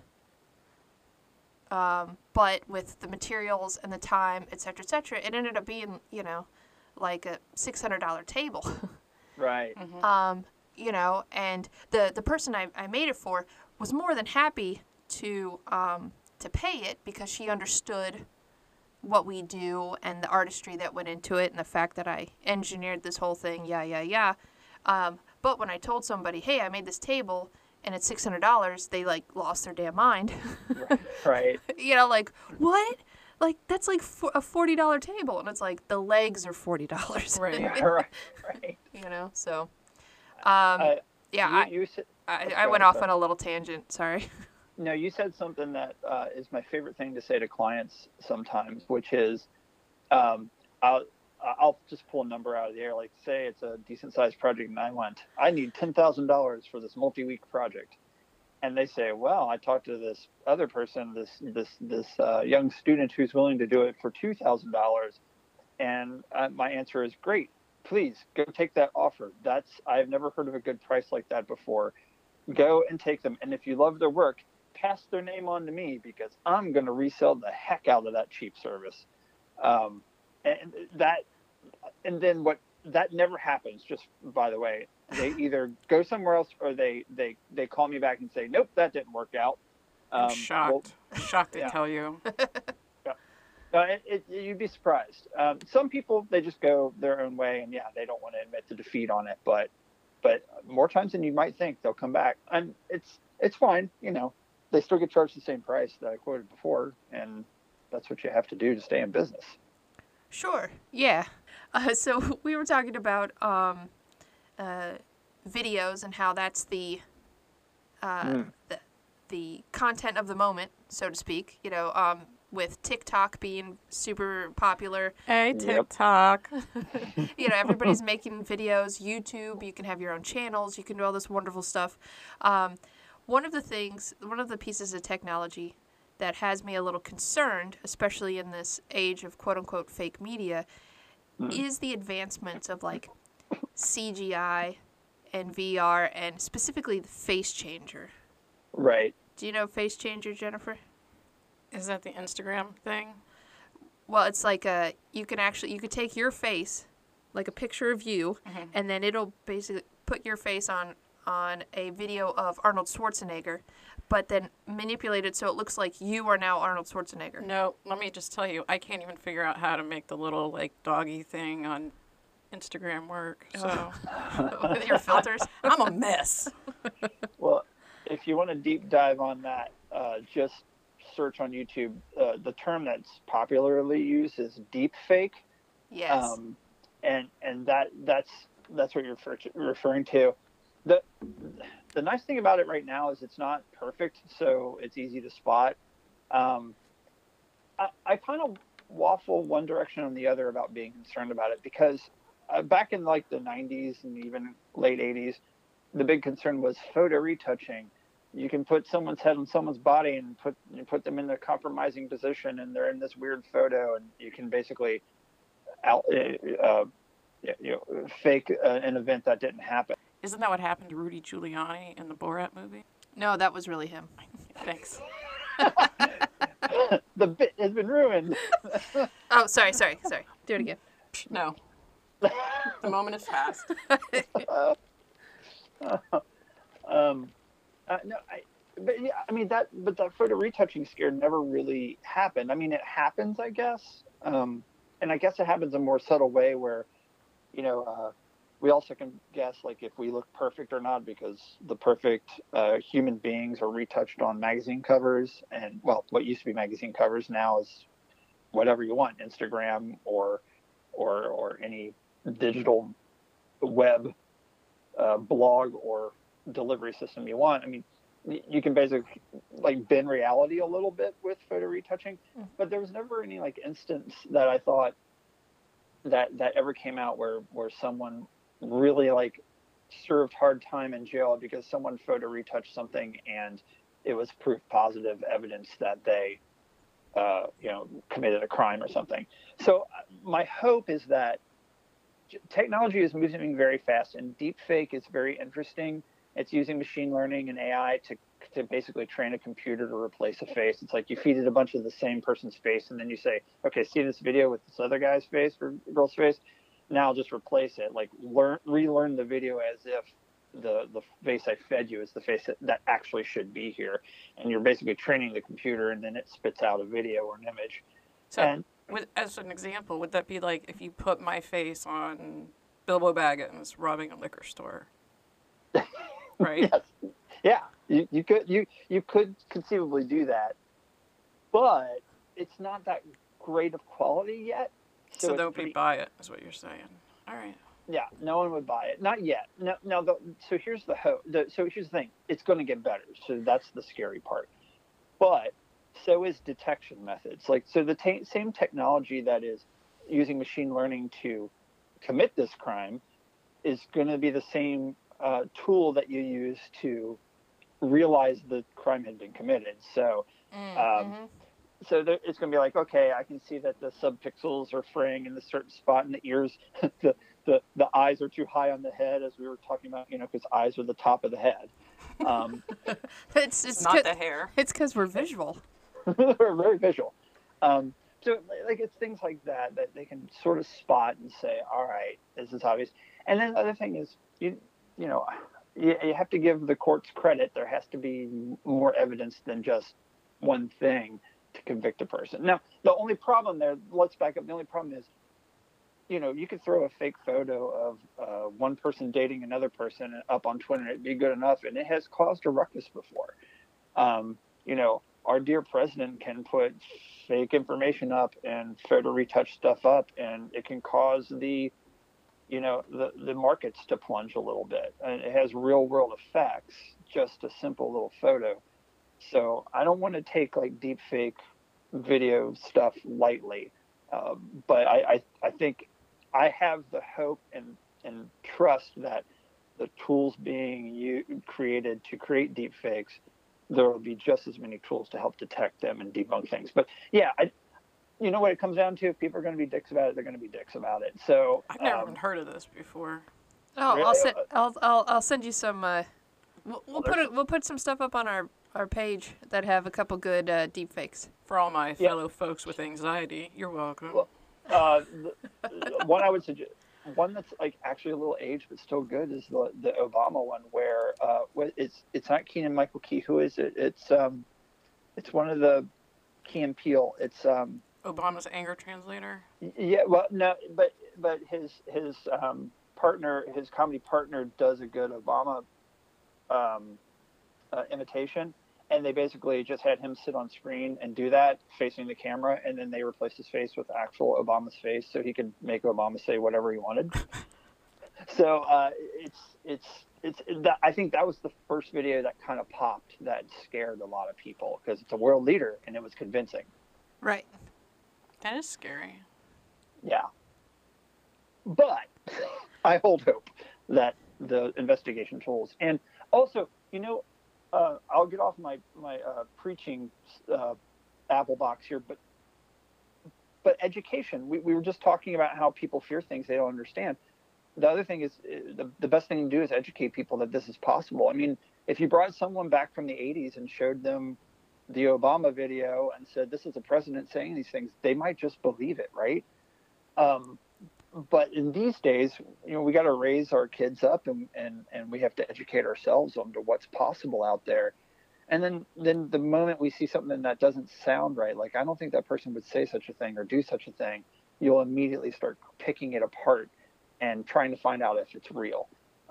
Speaker 3: But with the materials and the time, et cetera, it ended up being, you know, like a $600 table.
Speaker 4: Right.
Speaker 3: You know, and the person I made it for was more than happy to pay it because she understood what we do and the artistry that went into it and the fact that I engineered this whole thing, yeah. But when I told somebody, hey, I made this table and it's $600, they like lost their damn mind.
Speaker 4: Right.
Speaker 3: You know, like, what? Like, that's like a $40 table. And it's like, the legs are $40.
Speaker 2: Right.
Speaker 4: Right.
Speaker 3: You know, so,
Speaker 4: yeah. You said,
Speaker 3: I went off on a little tangent. Sorry.
Speaker 4: No, you said something that is my favorite thing to say to clients sometimes, which is, I'll just pull a number out of the air. Like, say it's a decent sized project, and I need $10,000 for this multi-week project, and they say, well, I talked to this other person, this young student who's willing to do it for $2,000, and my answer is, great, please go take that offer. I've never heard of a good price like that before. Go and take them, and if you love their work, pass their name on to me because I'm going to resell the heck out of that cheap service. And then what that never happens, just by the way. They either go somewhere else or they call me back and say, nope, that didn't work out.
Speaker 2: I'm shocked. Shocked they tell you.
Speaker 4: You'd be surprised. Some people, they just go their own way, and they don't want to admit the defeat on it. But more times than you might think, they'll come back, and it's fine. You know, they still get charged the same price that I quoted before, and that's what you have to do to stay in business.
Speaker 3: Sure. Yeah. So we were talking about videos and how that's the content of the moment, so to speak. You know, with TikTok being super popular.
Speaker 2: Hey, TikTok.
Speaker 3: You know, everybody's making videos. YouTube, you can have your own channels. You can do all this wonderful stuff. One of the pieces of technology that has me a little concerned, especially in this age of quote-unquote fake media, is the advancements of, like, CGI and VR, and specifically the face changer.
Speaker 4: Right.
Speaker 3: Do you know face changer, Jennifer?
Speaker 2: Is that the Instagram thing?
Speaker 3: Well, it's like you could take your face, like a picture of you, and then it'll basically put your face on a video of Arnold Schwarzenegger, but then manipulate it so it looks like you are now Arnold Schwarzenegger.
Speaker 2: No, let me just tell you, I can't even figure out how to make the little, like, doggy thing on Instagram work, so.
Speaker 3: With your filters?
Speaker 2: I'm a mess.
Speaker 4: Well, if you want to deep dive on that, just search on YouTube. The term that's popularly used is deep fake.
Speaker 3: Yes.
Speaker 4: And that's what you're referring to. The nice thing about it right now is it's not perfect, so it's easy to spot. I kind of waffle one direction or the other about being concerned about it because back in like the 90s and even late 80s, the big concern was photo retouching. You can put someone's head on someone's body and put them in a compromising position, and they're in this weird photo, and you can basically fake an event that didn't happen.
Speaker 2: Isn't that what happened to Rudy Giuliani in the Borat movie?
Speaker 3: No, that was really him.
Speaker 2: Thanks.
Speaker 4: The bit has been ruined.
Speaker 3: Oh, sorry. Do it again.
Speaker 2: No. The moment is past.
Speaker 4: That photo retouching scare never really happened. I mean, it happens, I guess. And I guess it happens in a more subtle way where, we also can guess like if we look perfect or not because the perfect human beings are retouched on magazine covers, and what used to be magazine covers now is whatever you want, Instagram or any digital web blog or delivery system you want. I mean, you can basically like bend reality a little bit with photo retouching, but there was never any like instance that I thought that ever came out where someone really like served hard time in jail because someone photo retouched something and it was proof positive evidence that they committed a crime or something. So my hope is that technology is moving very fast, and deepfake is very interesting. It's using machine learning and AI to basically train a computer to replace a face. It's like you feed it a bunch of the same person's face, and then you say, okay, see this video with this other guy's face or girl's face? Now just replace it. Like relearn the video as if the face I fed you is the face that actually should be here. And you're basically training the computer, and then it spits out a video or an image.
Speaker 2: So, as an example, would that be like if you put my face on Bilbo Baggins robbing a liquor store? Right?
Speaker 4: Yes. Yeah. You could conceivably do that, but it's not that great of quality yet.
Speaker 2: So nobody buy it, is what you're saying. All right.
Speaker 4: Yeah, no one would buy it. Not yet. No. So here's the hope. So here's the thing. It's going to get better. So that's the scary part. But so is detection methods. Like, so the same technology that is using machine learning to commit this crime is going to be the same tool that you use to realize the crime had been committed. So, so it's going to be like, okay, I can see that the subpixels are fraying in a certain spot in the ears. the eyes are too high on the head, as we were talking about, because eyes are the top of the head.
Speaker 3: It's
Speaker 2: not the hair.
Speaker 3: It's because we're visual.
Speaker 4: We're very visual. So like it's things like that they can sort of spot and say, all right, this is obvious. And then the other thing is, you have to give the courts credit. There has to be more evidence than just one thing to convict a person. Now, the only problem there, let's back up. The only problem is, you could throw a fake photo of one person dating another person up on Twitter and it'd be good enough. And it has caused a ruckus before. Our dear president can put fake information up and photo retouch stuff up, and it can cause the markets to plunge a little bit. And it has real world effects, just a simple little photo. So I don't want to take like deep fake video stuff lightly. But I think I have the hope and trust that the tools being created to create deep fakes, there will be just as many tools to help detect them and debunk things. But yeah, what it comes down to, if people are going to be dicks about it, they're going to be dicks about it. So
Speaker 2: I've never even heard of this before.
Speaker 3: Oh,
Speaker 4: really?
Speaker 3: I'll send you some. We'll put some stuff up on our page that have a couple good deep fakes.
Speaker 2: For all my fellow folks with anxiety, you're welcome.
Speaker 4: Well, one I would suggest, one that's like actually a little aged but still good, is the Obama one, where it's not Keegan Michael Key. Who is it? It's one of the Key and Peele. It's
Speaker 2: Obama's anger translator.
Speaker 4: Yeah, well, no, but his partner, his comedy partner, does a good Obama imitation. And they basically just had him sit on screen and do that facing the camera, and then they replaced his face with actual Obama's face so he could make Obama say whatever he wanted. So I think that was the first video that kind of popped, that scared a lot of people, because it's a world leader and it was convincing.
Speaker 3: Right.
Speaker 2: That is scary.
Speaker 4: Yeah. But I hold hope that the investigation tools, and also, I'll get off my preaching apple box here, but education. We were just talking about how people fear things they don't understand. The other thing is, the best thing to do is educate people that this is possible. I mean, if you brought someone back from the 80s and showed them the Obama video and said, this is a president saying these things, they might just believe it, right? But in these days, we got to raise our kids up, and we have to educate ourselves on to what's possible out there. And then the moment we see something that doesn't sound right, like I don't think that person would say such a thing or do such a thing, you'll immediately start picking it apart and trying to find out if it's real.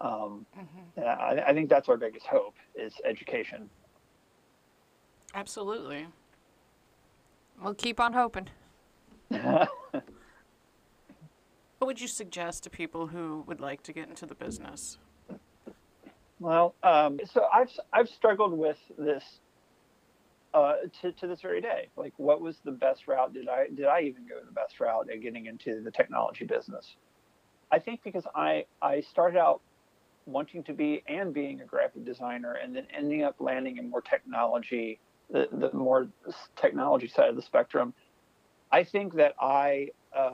Speaker 4: I think that's our biggest hope, is education.
Speaker 2: Absolutely.
Speaker 3: We'll keep on hoping.
Speaker 2: What would you suggest to people who would like to get into the business?
Speaker 4: Well, so I've struggled with this to this very day. Like, what was the best route? Did I even go the best route at getting into the technology business? I think because I started out wanting to be and being a graphic designer, and then ending up landing in more technology, the more technology side of the spectrum. I think that I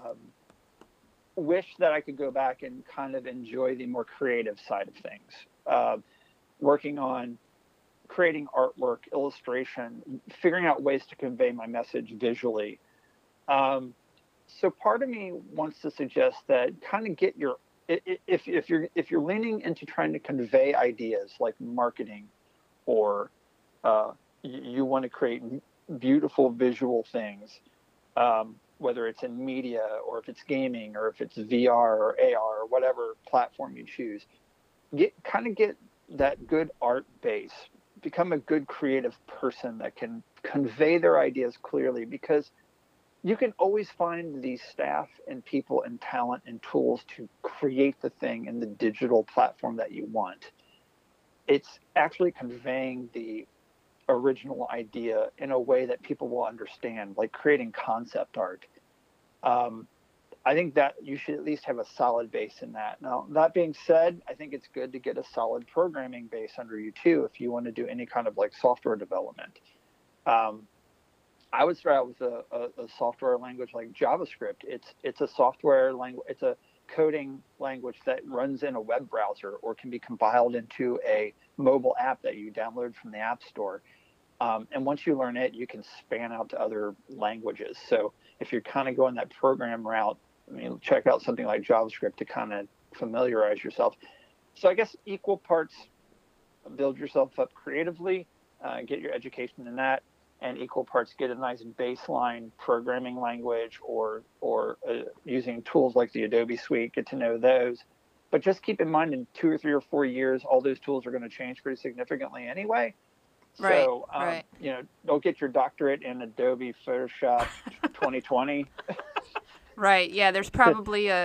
Speaker 4: wish that I could go back and kind of enjoy the more creative side of things, working on creating artwork, illustration, figuring out ways to convey my message visually. So part of me wants to suggest that kind of get your if you're leaning into trying to convey ideas like marketing, or you want to create beautiful visual things, whether it's in media or if it's gaming or if it's VR or AR or whatever platform you choose, get that good art base, become a good creative person that can convey their ideas clearly, because you can always find these staff and people and talent and tools to create the thing in the digital platform that you want. It's actually conveying the original idea in a way that people will understand, like creating concept art. I think that you should at least have a solid base in that. Now, that being said, I think it's good to get a solid programming base under you too if you want to do any kind of like software development. I would start out with a software language like JavaScript. It's a software language. It's a coding language that runs in a web browser or can be compiled into a mobile app that you download from the App Store. And once you learn it, you can span out to other languages. So if you're kind of going that program route, I mean, check out something like JavaScript to kind of familiarize yourself. So I guess equal parts build yourself up creatively, get your education in that, and equal parts get a nice baseline programming language, or using tools like the Adobe Suite, get to know those. But just keep in mind, in 2 or 3 or 4 years, all those tools are going to change pretty significantly anyway.
Speaker 3: Right,
Speaker 4: So,
Speaker 3: right.
Speaker 4: Don't get your doctorate in Adobe Photoshop 2020.
Speaker 3: Right. Yeah. There's probably a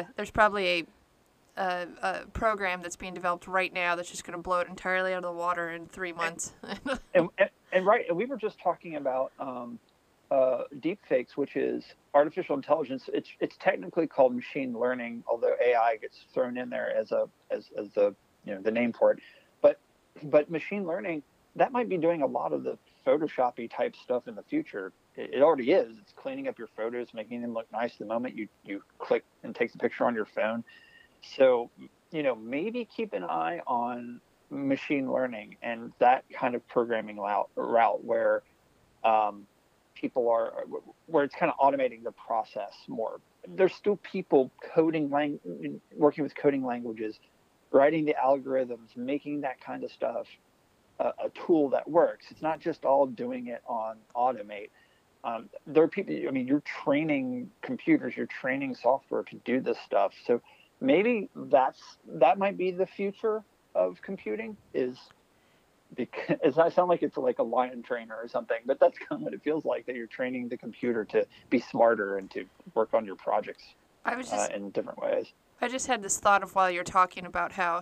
Speaker 3: program that's being developed right now that's just going to blow it entirely out of the water in 3 months.
Speaker 4: And right, and we were just talking about deepfakes, which is artificial intelligence. It's technically called machine learning, although AI gets thrown in there as the the name for it. But machine learning, that might be doing a lot of the Photoshop-y type stuff in the future. It already is. It's cleaning up your photos, making them look nice the moment you click and take the picture on your phone. So, maybe keep an eye on machine learning and that kind of programming route where people are, where it's kind of automating the process more. There's still people working with coding languages, writing the algorithms, making that kind of stuff a tool that works. It's not just all doing it on automate. There are people, I mean, you're training computers, you're training software to do this stuff. So maybe that might be the future of computing, is because I sound like it's like a lion trainer or something, but that's kind of what it feels like, that you're training the computer to be smarter and to work on your projects in different ways.
Speaker 3: I just had this thought of, while you're talking about how,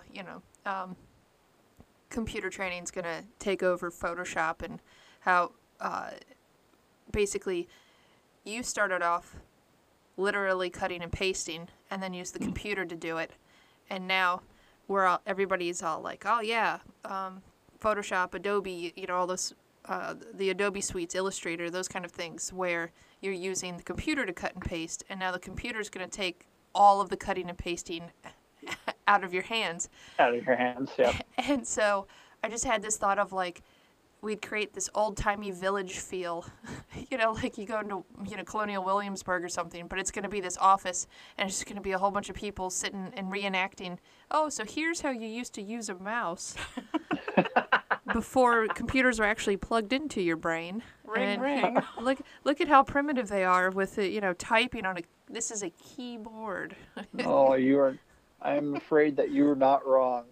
Speaker 3: computer training is going to take over Photoshop, and how basically you started off literally cutting and pasting and then used the computer to do it. And now everybody's all like, oh yeah, Photoshop, Adobe, all those, the Adobe Suites, Illustrator, those kind of things, where you're using the computer to cut and paste, and now the computer's going to take all of the cutting and pasting out of your hands.
Speaker 4: Yeah.
Speaker 3: And so I just had this thought of, like, we'd create this old-timey village feel, like you go into, Colonial Williamsburg or something, but it's going to be this office, and it's just going to be a whole bunch of people sitting and reenacting, oh, so here's how you used to use a mouse before computers are actually plugged into your brain.
Speaker 2: Ring, ring.
Speaker 3: Look at how primitive they are with typing on this is a keyboard.
Speaker 4: Oh, I'm afraid that you're not wrong.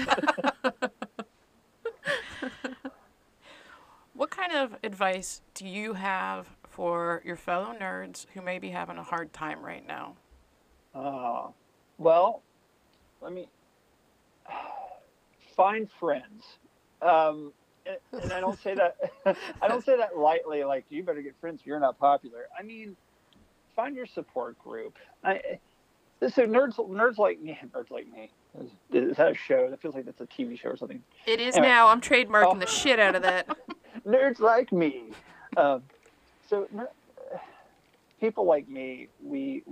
Speaker 2: What kind of advice do you have for your fellow nerds who may be having a hard time right now?
Speaker 4: Well, find friends. And I don't say that I don't say that lightly. Like, you better get friends. You're not popular. I mean, find your support group. So nerds like me. Is that a show? That feels like that's a TV show or something.
Speaker 3: It is
Speaker 4: Anyway.
Speaker 3: now. I'm trademarking the shit out of that.
Speaker 4: Nerds like me. So people like me, we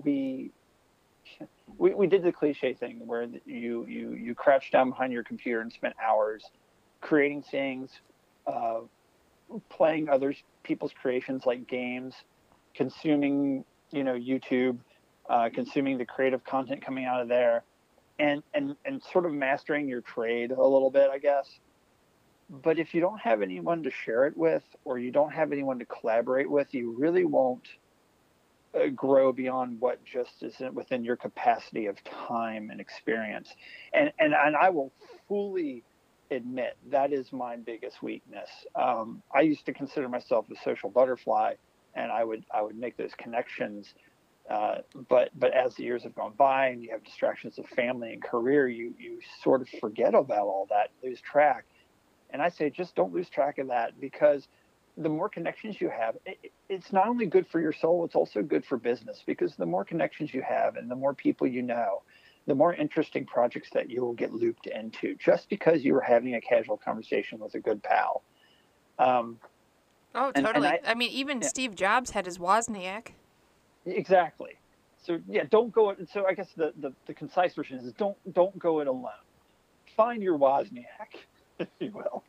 Speaker 4: did the cliche thing where you crouched down behind your computer and spent hours creating things, playing other people's creations like games, consuming YouTube, consuming the creative content coming out of there, and sort of mastering your trade a little bit, I guess. But if you don't have anyone to share it with, or you don't have anyone to collaborate with, you really won't grow beyond what just isn't within your capacity of time and experience. And I will fully admit that is my biggest weakness. I used to consider myself a social butterfly, and I would make those connections. But as the years have gone by and you have distractions of family and career, you sort of forget about all that, lose track. And I say, just don't lose track of that, because the more connections you have, it's not only good for your soul, it's also good for business, because the more connections you have and the more people you know, the more interesting projects that you will get looped into, just because you were having a casual conversation with a good pal.
Speaker 3: Oh, totally.
Speaker 4: And
Speaker 3: I mean, even Steve Jobs had his Wozniak.
Speaker 4: Exactly. So yeah, don't go it. So I guess the concise version is don't go it alone. Find your Wozniak, if you will.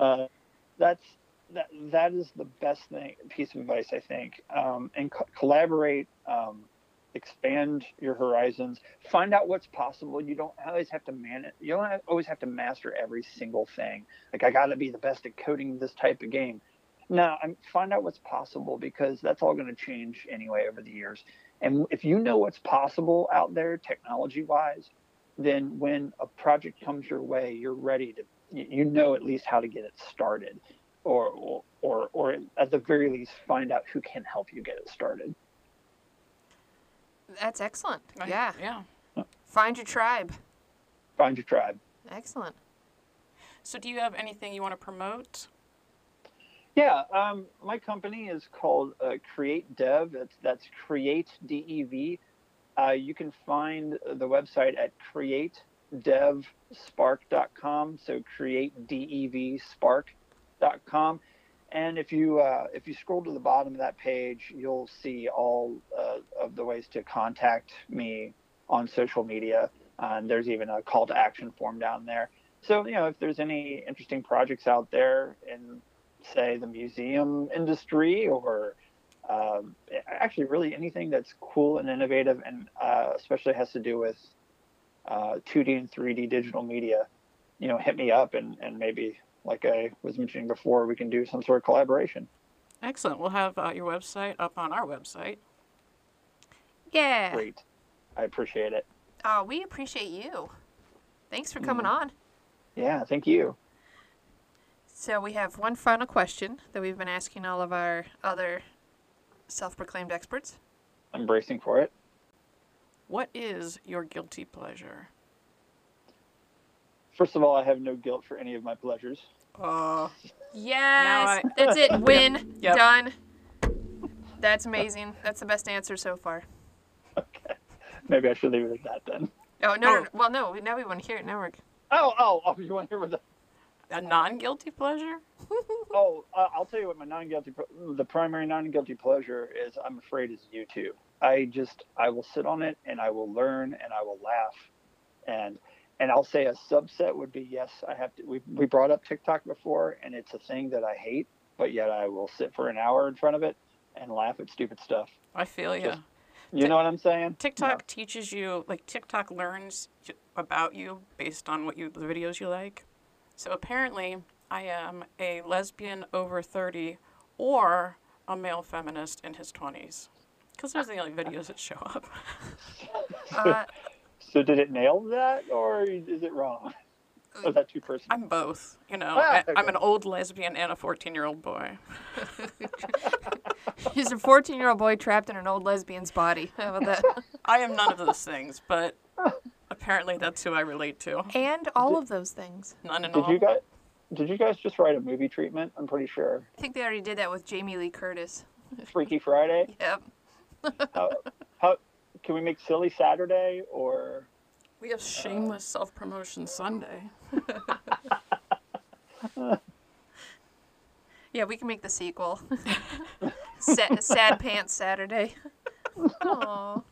Speaker 4: That is the best piece of advice, I think. And collaborate, expand your horizons, find out what's possible. You don't always have to You don't always have to master every single thing. Like, I got to be the best at coding this type of game. No, find out what's possible, because that's all going to change anyway over the years. And if you know what's possible out there technology-wise, then when a project comes your way, you're ready to, at least how to get it started, or at the very least find out who can help you get it started.
Speaker 3: That's excellent. Yeah.
Speaker 2: Yeah.
Speaker 3: Find your tribe.
Speaker 4: Find your tribe.
Speaker 3: Excellent.
Speaker 2: So do you have anything you want to promote?
Speaker 4: Yeah, my company is called Create Dev. That's Create DEV. You can find the website at createdevspark.com. So createdevspark.com. And if you scroll to the bottom of that page, you'll see all of the ways to contact me on social media. And there's even a call to action form down there. So, if there's any interesting projects out there in, say, the museum industry, or actually really anything that's cool and innovative, and especially has to do with 2D and 3D digital media, hit me up, and maybe, like I was mentioning before, we can do some sort of collaboration.
Speaker 2: Excellent. We'll have your website up on our website.
Speaker 3: Yeah.
Speaker 4: Great. I appreciate it.
Speaker 3: Oh, we appreciate you. Thanks for coming on.
Speaker 4: Yeah, thank you.
Speaker 3: So we have one final question that we've been asking all of our other self-proclaimed experts.
Speaker 4: I'm bracing for it.
Speaker 2: What is your guilty pleasure?
Speaker 4: First of all, I have no guilt for any of my pleasures.
Speaker 3: Yes, that's it. Win.
Speaker 2: Yep.
Speaker 3: Done. That's amazing. That's the best answer so far.
Speaker 4: Okay. Maybe I should leave it at that then.
Speaker 3: Oh, no. Well, no. Now we want to hear it. Now we're...
Speaker 4: Oh, you want to hear what
Speaker 2: A non-guilty pleasure?
Speaker 4: I'll tell you what the primary non-guilty pleasure is, I'm afraid, is YouTube. I will sit on it, and I will learn, and I will laugh. And I'll say a subset would be, yes, I have to, we brought up TikTok before, and it's a thing that I hate, but yet I will sit for an hour in front of it and laugh at stupid stuff.
Speaker 2: I feel you.
Speaker 4: You know what I'm saying?
Speaker 2: TikTok teaches you, TikTok learns about you based on the videos you like. So apparently, I am a lesbian over 30 or a male feminist in his 20s. Because those are the only videos that show up.
Speaker 4: So did it nail that, or is it wrong? Or is that too personal?
Speaker 2: I'm both.
Speaker 4: Okay.
Speaker 2: I'm an old lesbian and a 14-year-old boy.
Speaker 3: He's a 14-year-old boy trapped in an old lesbian's body. How about that?
Speaker 2: I am none of those things, but Apparently, that's who I relate to.
Speaker 3: And all of those things.
Speaker 2: None and
Speaker 4: Did
Speaker 2: all.
Speaker 4: you guys just write a movie treatment? I'm pretty sure.
Speaker 3: I think they already did that with Jamie Lee Curtis.
Speaker 4: Freaky Friday.
Speaker 3: Yep.
Speaker 4: How can we make Silly Saturday or?
Speaker 2: We have shameless self-promotion Sunday.
Speaker 3: Yeah, we can make the sequel. Sad Pants Saturday. Aww.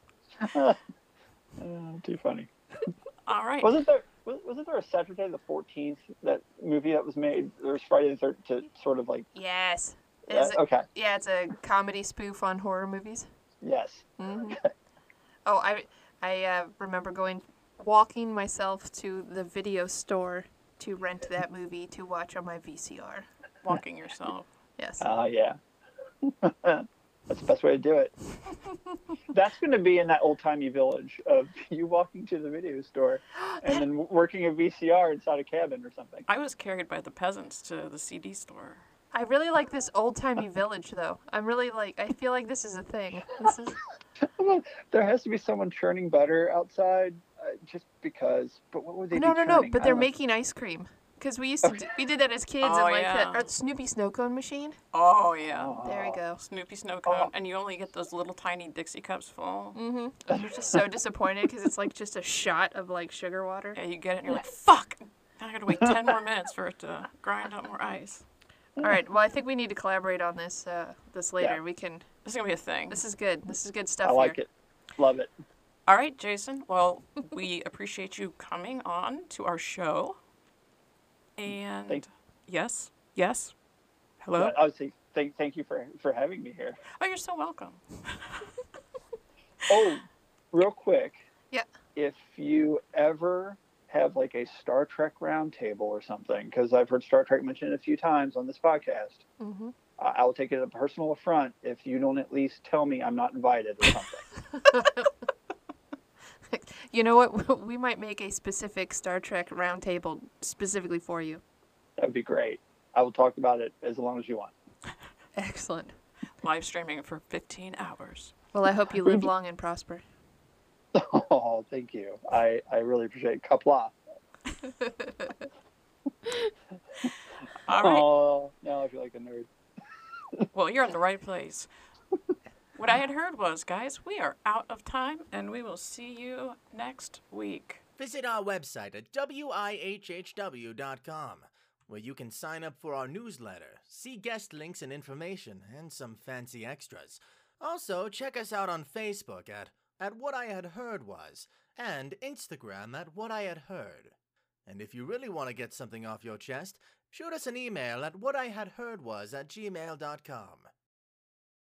Speaker 4: Too funny.
Speaker 2: All right.
Speaker 4: Wasn't there a Saturday the 14th, that movie that was made? There was Friday the 13th to sort of like.
Speaker 3: Yes.
Speaker 4: Okay.
Speaker 3: Yeah, it's a comedy spoof on horror movies.
Speaker 4: Yes.
Speaker 3: Mm-hmm. Oh, I remember walking myself to the video store to rent that movie to watch on my VCR.
Speaker 2: Walking yourself.
Speaker 3: Yes.
Speaker 4: Yeah. That's the best way to do it. That's going to be in that old-timey village of you walking to the video store and then working a VCR inside a cabin or something.
Speaker 2: I was carried by the peasants to the CD store.
Speaker 3: I really like this old-timey village, though. I'm really I feel like this is a thing. This is.
Speaker 4: There has to be someone churning butter outside, just because. But what would they do?
Speaker 3: No. But they're making ice cream. Because we we did that as kids,
Speaker 2: Oh,
Speaker 3: and
Speaker 2: yeah.
Speaker 3: that Snoopy snow cone machine.
Speaker 2: Oh, yeah.
Speaker 3: There we go.
Speaker 2: Snoopy snow cone, and you only get those little tiny Dixie cups full.
Speaker 3: Mm-hmm. I'm just so disappointed because it's like just a shot of like sugar water.
Speaker 2: Yeah, you get it, and you're like, fuck! Now I gotta wait 10 more minutes for it to grind up more ice.
Speaker 3: All right. Well, I think we need to collaborate on this later.
Speaker 4: Yeah.
Speaker 3: We can.
Speaker 2: This is gonna be a thing.
Speaker 3: This is good. This is good stuff.
Speaker 4: I like
Speaker 3: here.
Speaker 4: it. Love it.
Speaker 2: All right, Jason. Well, we appreciate you coming on to our show. And yes. Hello.
Speaker 4: I would say thank you for having me here.
Speaker 2: Oh, you're so welcome.
Speaker 4: Oh, real quick.
Speaker 3: Yeah.
Speaker 4: If you ever have like a Star Trek roundtable or something, because I've heard Star Trek mentioned a few times on this podcast,
Speaker 3: Mm-hmm.
Speaker 4: I will take it as a personal affront if you don't at least tell me I'm not invited or something.
Speaker 3: You know what? We might make a specific Star Trek roundtable specifically for you.
Speaker 4: That would be great. I will talk about it as long as you want.
Speaker 3: Excellent.
Speaker 2: Live streaming for 15 hours.
Speaker 3: Well, I hope you live long and prosper.
Speaker 4: Oh, thank you. I really appreciate it. Kapla.
Speaker 2: All right.
Speaker 4: Oh, now I feel like a nerd.
Speaker 2: Well, you're in the right place. What I had heard was, guys, we are out of time, and we will see you next week.
Speaker 1: Visit our website at wihhw.com, where you can sign up for our newsletter, see guest links and information, and some fancy extras. Also, check us out on Facebook at What I Had Heard Was, and Instagram at What I Had Heard. And if you really want to get something off your chest, shoot us an email at whatihadheardwas@gmail.com.